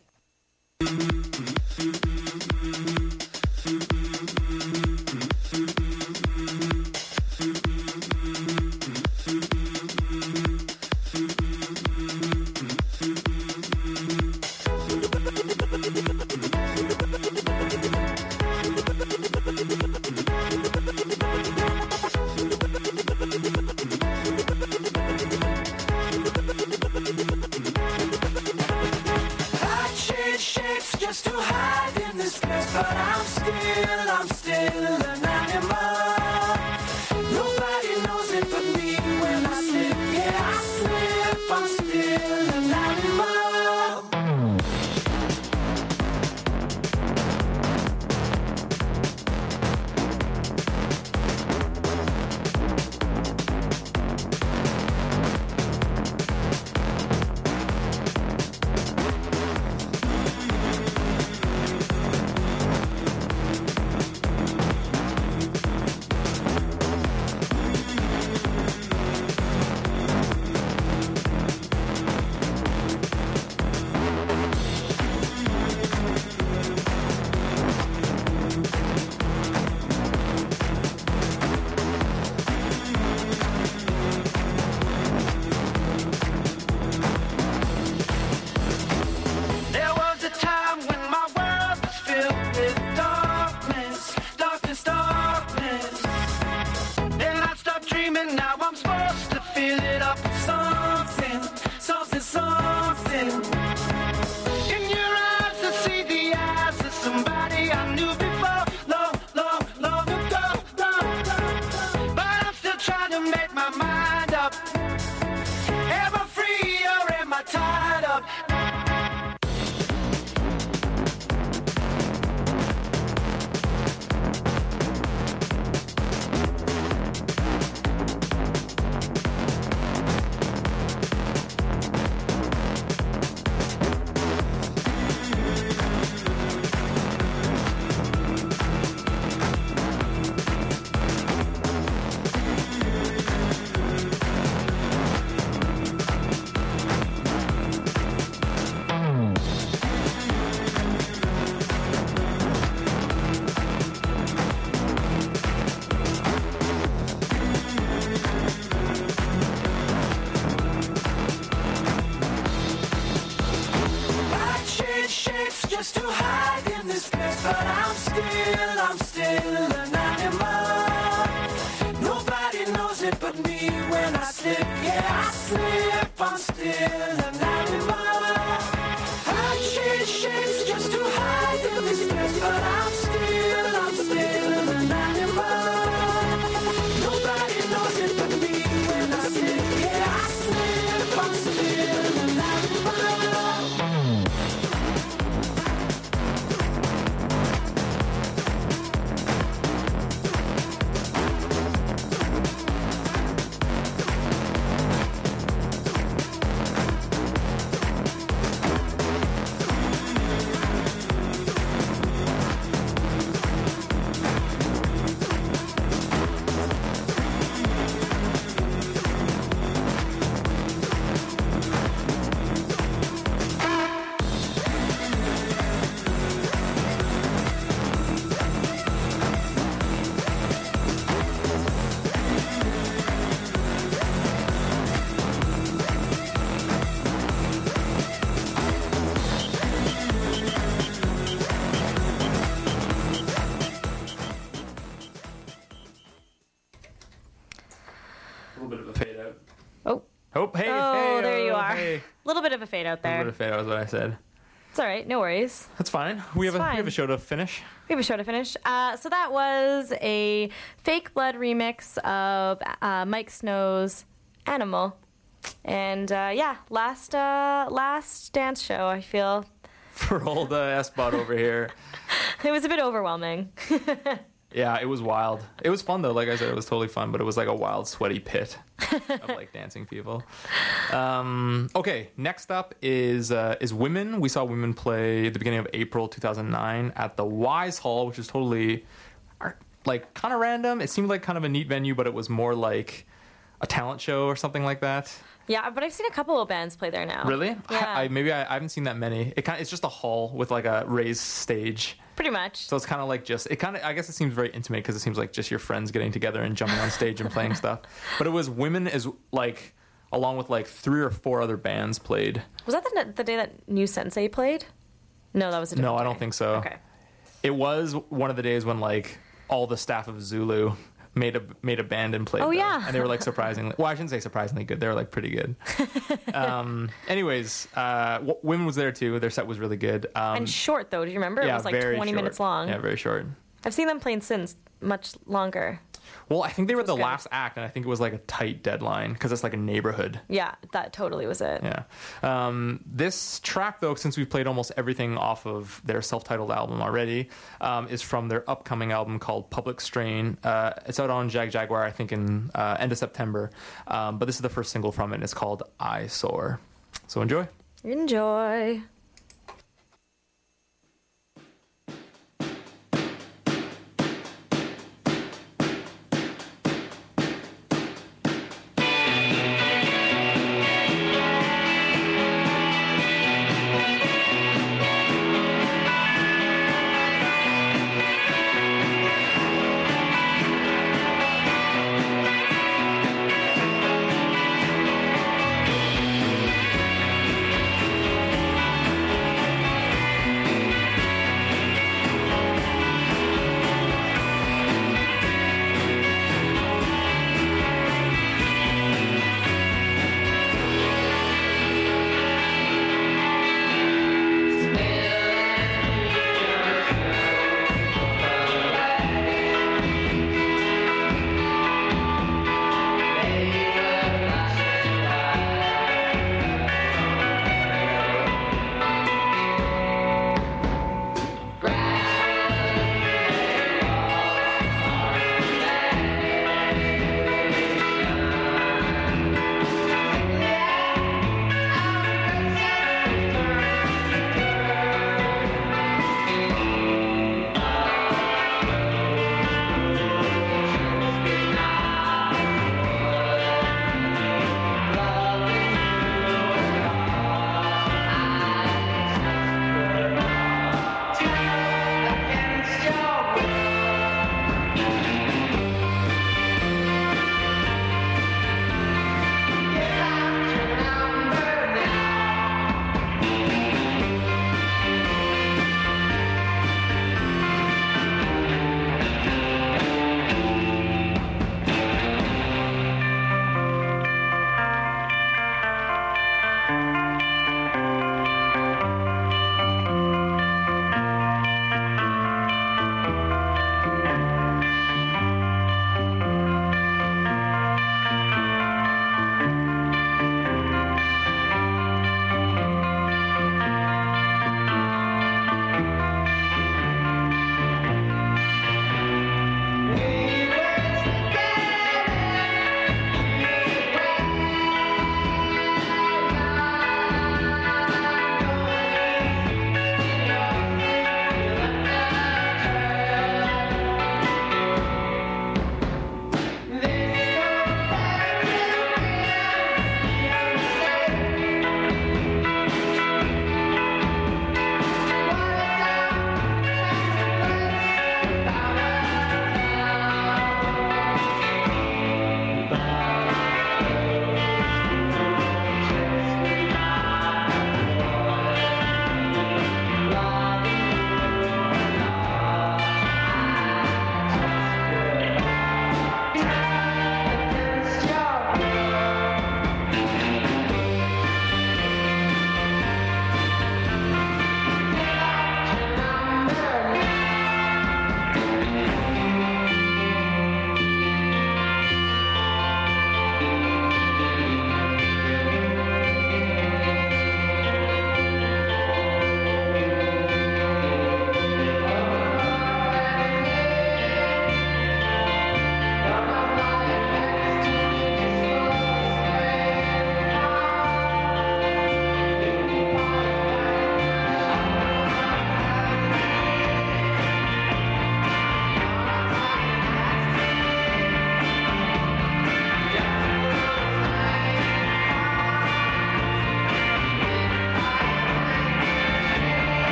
S9: I change shapes just to hide in this place, but I'm still, I'm still an animal. Nobody knows it but me when I slip, yeah, I slip, I'm still an animal. There was a time when my world was filled with darkness, darkness, darkness. Then I stopped dreaming, now I'm supposed to fill it up with something, something, something. In your eyes I see the eyes of somebody I knew before, long, long, long ago, long, long, long. But I'm still trying to make my mind up. Am I free or am I tied up? I change shapes just to hide in this place, but I'm still, I'm still an animal. Nobody knows it but me when I slip, yeah, I slip, I'm still an animal. I change shapes just to hide in this place,
S8: of a fade out
S7: A
S8: there.
S7: bit of fade out is what I said.
S8: It's all right. No worries.
S7: That's fine. We have
S8: It's
S7: a
S8: fine.
S7: we have a show to finish.
S8: We have a show to finish. Uh, so that was a Fake Blood remix of uh, Mike Snow's Animal. And uh, yeah, last uh, last dance show, I feel.
S7: For old uh, S-Bot over here.
S8: It was a bit overwhelming.
S7: Yeah, it was wild. It was fun though. Like I said, it was totally fun, but it was like a wild, sweaty pit of like dancing people. Um, okay, next up is uh, is Women. We saw Women play at the beginning of April two thousand nine at the Wise Hall, which is totally like kind of random. It seemed like kind of a neat venue, but it was more like a talent show or something like that.
S8: Yeah, but I've seen a couple of bands play there now.
S7: Really?
S8: Yeah.
S7: I, I, maybe I, I haven't seen that many. It kind of, it's just a hall with like a raised stage.
S8: Pretty much.
S7: So it's kind of like just, it kind of, I guess it seems very intimate because it seems like just your friends getting together and jumping on stage and playing stuff. But it was Women as like, along with like three or four other bands played.
S8: Was that the, the day that New Sensei played? No, that was a different
S7: No, I
S8: day.
S7: don't think so.
S8: Okay.
S7: It was one of the days when like all the staff of Zulu made a made a band and played.
S8: Oh,
S7: them.
S8: yeah.
S7: And they were like surprisingly, well, I shouldn't say surprisingly good. They were like pretty good. um, anyways, uh, w- Women was there too. Their set was really good. Um,
S8: And short, though. Do you remember?
S7: yeah,
S8: It was like
S7: very
S8: twenty
S7: short.
S8: minutes long.
S7: Yeah, very short.
S8: I've seen them playing since much longer.
S7: Well, I think they were
S8: was
S7: the
S8: good.
S7: last act, and I think it was like a tight deadline because it's like a neighborhood.
S8: Yeah, that totally was it.
S7: Yeah. Um, this track, though, since we've played almost everything off of their self-titled album already, um, is from their upcoming album called Public Strain. Uh, it's out on Jag Jaguar, I think, in uh, end of September. Um, but this is the first single from it, and it's called Eyesore. So enjoy.
S8: Enjoy.
S9: Eyesore.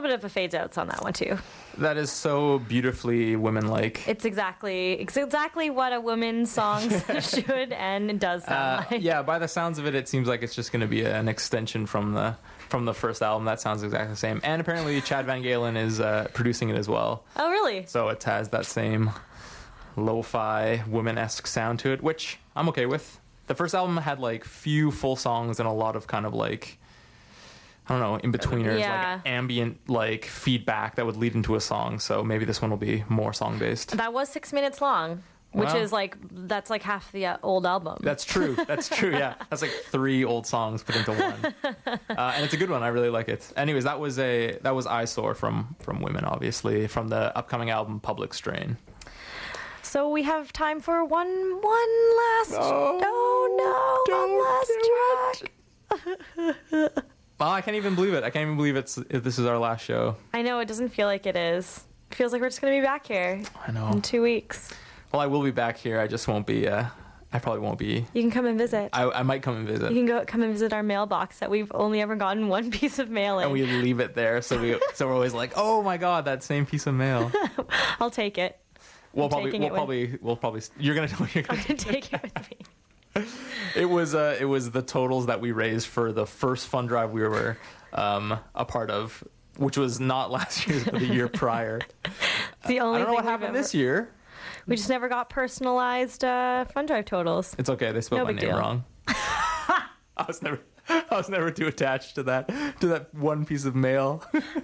S8: bit of a fades outs on that one too.
S7: That is so beautifully women-like.
S8: It's exactly it's exactly what a woman's song should and does sound
S7: Uh,
S8: like.
S7: yeah, by the sounds of it, it seems like it's just going to be an extension from the from the first album. That sounds exactly the same. And apparently, Chad Van Galen is uh, producing it as well.
S8: Oh, really?
S7: So it has that same lo-fi, woman-esque sound to it, which I'm okay with. The first album had like few full songs and a lot of kind of like, I don't know, in-betweeners,
S8: Yeah.
S7: like ambient like feedback that would lead into a song. So maybe this one will be more song-based.
S8: That was six minutes long, which
S7: Wow.
S8: is like that's like half the uh, old album.
S7: That's true. That's true. Yeah, that's like three old songs put into one, uh, and it's a good one. I really like it. Anyways, that was a that was Eyesore from from Women, obviously from the upcoming album Public Strain.
S8: So we have time for one one last.
S7: No,
S8: oh no! One last track.
S7: Well, I can't even believe it. I can't even believe it's if this is our last show.
S8: I know it doesn't feel like it is. It feels like we're just gonna be back here
S7: I know.
S8: in two weeks.
S7: Well, I will be back here. I just won't be. Uh, I probably won't be.
S8: You can come and visit.
S7: I, I might come and visit.
S8: You can go come and visit our mailbox that we've only ever gotten one piece of mail in.
S7: And we leave it there, so we so we're always like, oh my god, that same piece of mail.
S8: I'll take it.
S7: We'll
S8: I'm
S7: probably
S8: taking
S7: we'll
S8: it with-
S7: probably we'll probably you're gonna you're
S8: I'm
S7: gonna
S8: gonna take it with me.
S7: It was uh, it was the totals that we raised for the first fund drive we were um, a part of, which was not last year's, but the year prior.
S8: It's the only
S7: I don't know
S8: thing
S7: what
S8: we've
S7: happened
S8: ever-
S7: this year.
S8: We just never got personalized uh, fund drive totals.
S7: It's okay. They spelled
S8: No
S7: my
S8: big
S7: name
S8: deal.
S7: wrong. I was never I was never too attached to that to that one piece of mail.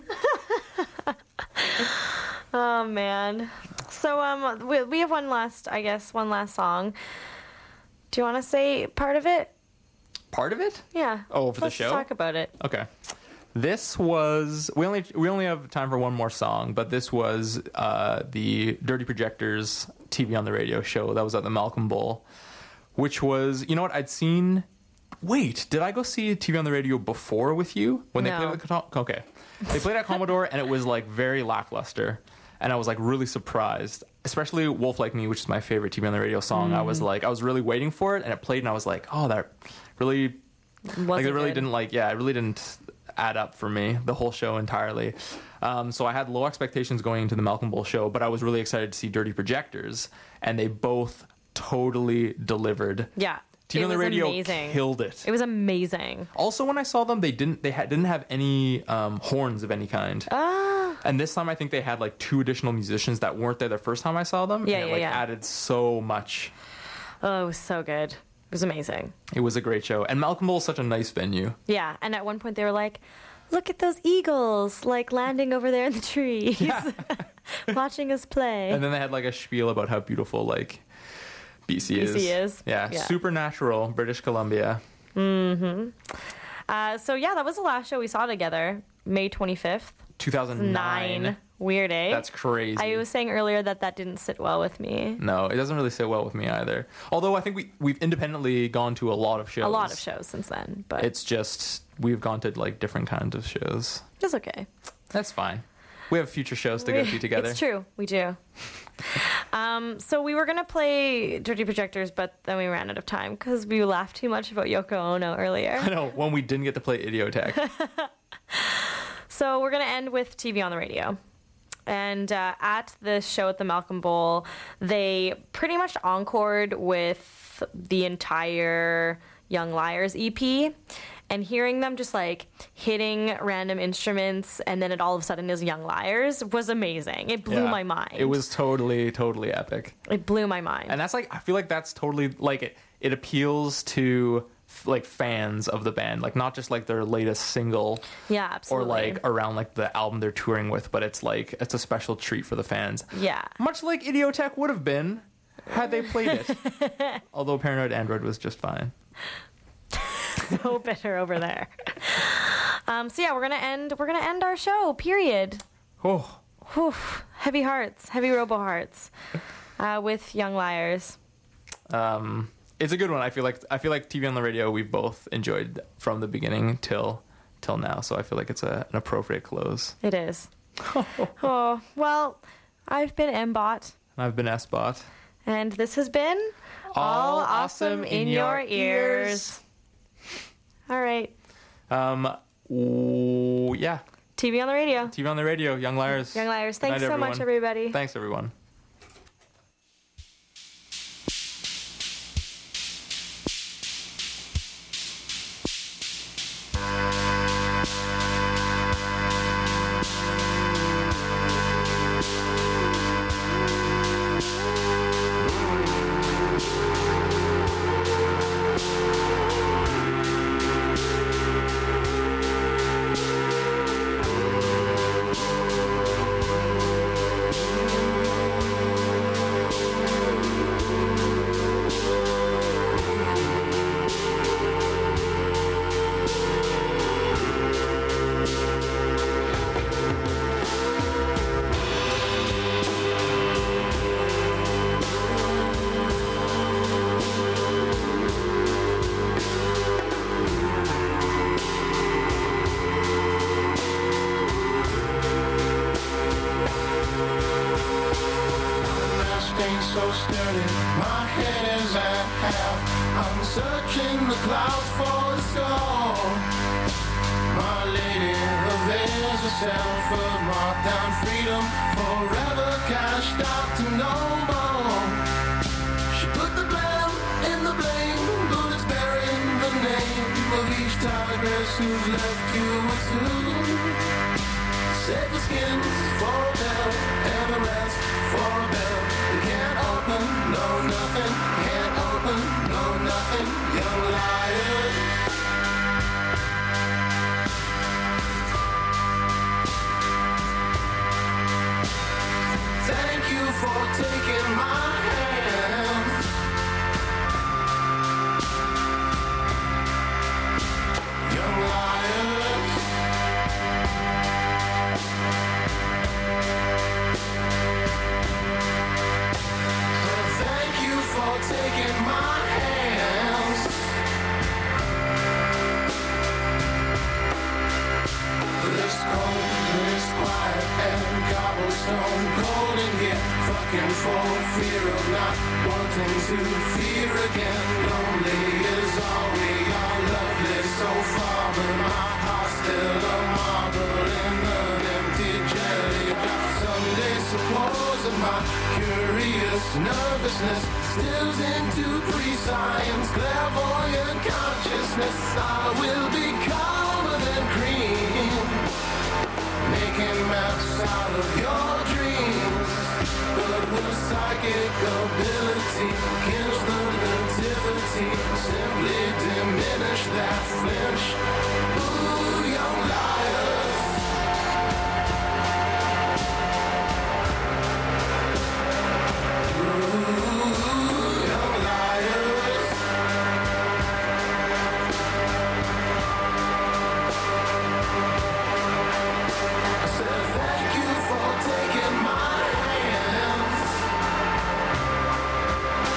S8: Oh man. So um, we we have one last, I guess, one last song. Do you want to say part of it?
S7: Part of it?
S8: Yeah.
S7: Oh, for the
S8: Let's
S7: show?
S8: talk about it.
S7: Okay. This was we only we only have time for one more song, but this was uh, the Dirty Projectors T V on the Radio show that was at the Malcolm Bowl, which was, you know what, I'd seen. Wait, did I go see T V on the Radio before with you when they
S8: No.
S7: played at the okay? They played at Commodore and it was like very lackluster, and I was like really surprised, especially Wolf Like Me, which is my favorite T V on the Radio song. I was like, I was really waiting for it, and it played, and I was like, oh, that really.
S8: Wasn't
S7: like it really
S8: good.
S7: didn't like yeah it really didn't add up for me the whole show entirely, um, so I had low expectations going into the Malcolm Bowl show, but I was really excited to see Dirty Projectors, and they both totally delivered.
S8: Yeah.
S7: T V
S8: It
S7: on the
S8: was
S7: Radio
S8: amazing.
S7: killed it.
S8: It was amazing.
S7: Also, when I saw them, they didn't they had, didn't have any um, horns of any kind.
S8: Ah.
S7: And this time I think they had like two additional musicians that weren't there the first time I saw them.
S8: Yeah,
S7: and it
S8: yeah,
S7: like
S8: yeah.
S7: added so much.
S8: Oh, it was so good. It was amazing.
S7: It was a great show, and Malcolm Bowl is such a nice venue.
S8: Yeah, and at one point they were like, "Look at those eagles, like landing over there in the trees, watching us play."
S7: And then they had like a spiel about how beautiful like B C is.
S8: B C is.
S7: Yeah,
S8: Yeah.
S7: Supernatural, British Columbia.
S8: Mm-hmm. Uh, so yeah, that was the last show we saw together, May twenty-fifth.
S7: two thousand nine.
S8: Nine. Weird, eh?
S7: That's crazy.
S8: I was saying earlier that that didn't sit well with me.
S7: No, it doesn't really sit well with me either. Although I think we we've independently gone to a lot of shows.
S8: A lot of shows since then, but
S7: It's just we've gone to like different kinds of shows.
S8: it's okay.
S7: That's fine. We have future shows to go to together.
S8: It's true, we do. um, so we were gonna play Dirty Projectors, but then we ran out of time because we laughed too much about Yoko Ono earlier.
S7: I know, when we didn't get to play Idiotech.
S8: So we're going to end with T V on the Radio. And uh, at the show at the Malcolm Bowl, they pretty much encored with the entire Young Liars E P. And hearing them just like hitting random instruments and then it all of a sudden is Young Liars was amazing. It blew
S7: Yeah.
S8: my mind.
S7: It was totally, totally epic.
S8: It blew my mind.
S7: And that's like, I feel like that's totally, like, it, it appeals to, like, fans of the band. Like, not just, like, their latest single.
S8: Yeah, absolutely.
S7: Or, like, around, like, the album they're touring with. But it's, like, it's a special treat for the fans.
S8: Yeah.
S7: Much like Idiotech would have been had they played it. Although Paranoid Android was just fine.
S8: So bitter over there. Um, so yeah, we're gonna end. We're gonna end our show. Period.
S7: Oh.
S8: Whew. Heavy hearts. Heavy robo hearts. Uh, with Young Liars.
S7: Um, it's a good one. I feel like I feel like T V on the Radio we've both enjoyed from the beginning till till now. So I feel like it's a, an appropriate close.
S8: It is. Oh well, I've been M-Bot,
S7: I've been S-Bot.
S8: and this has been
S7: All Awesome in Your Ears.
S8: All right.
S7: Um, ooh, yeah.
S8: T V on the radio.
S7: T V on the radio. Young Liars.
S8: Young Liars.
S7: Good
S8: Thanks
S7: night,
S8: so
S7: everyone.
S8: much, everybody.
S7: Thanks, everyone.
S10: So sturdy, my head is at half. I'm searching the clouds for a storm. My lady avails herself of markdown freedom, forever cashed out to no more. She put the blame in the blame, bullets burying the name of each tigress who's left you with two. Save the skins for a bell, and the rest for a bell. You can't open, no nothing, can't open, no nothing, young liars. Thank you for taking my hand. Young liars. Thank you for taking my hands. This cold, this quiet, and cobblestone cold in here. Fucking for fear of not wanting to fear again. Lonely is all we are, lovely so far, but my heart's still a marble in an empty jelly box. Someday supposing my curious nervousness stills into pre-science clairvoyant consciousness, I will be calmer than cream, making maps out of your dreams. But will psychic ability kills the nativity simply diminish that flinch? Ooh, young liars. Ooh, young liars. I said thank you for taking my hands.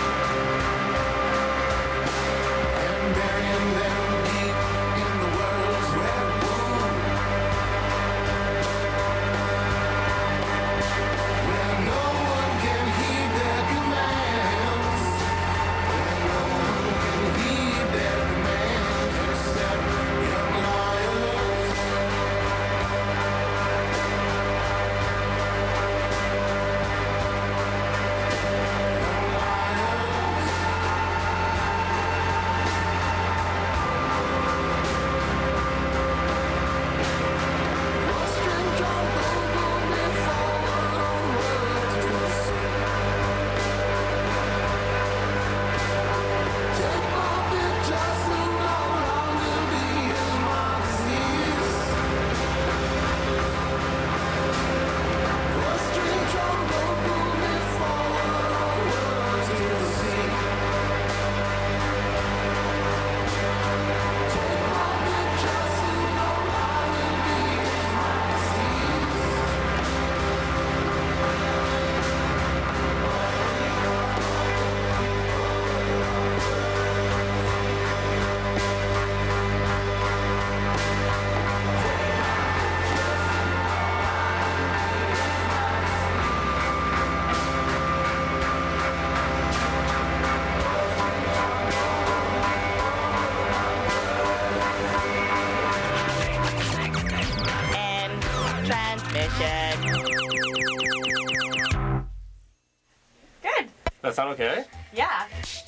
S11: laugh.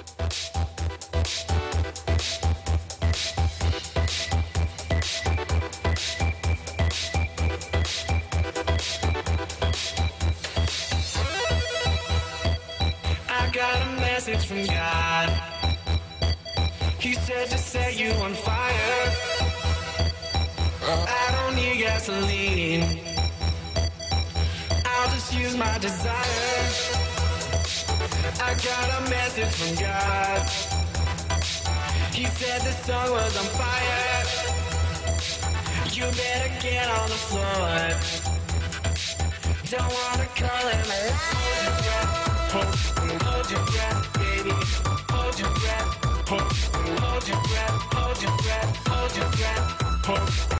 S9: I got a message from God. He said to set you on fire. I don't need gasoline. I'll just use my desire. I got a message from God. He said the song was on fire. You better get on the floor. Don't wanna call him alive. Hold, hold your breath, baby. Hold your breath. Hold, hold your breath. Hold your breath. Hold your breath. Hold.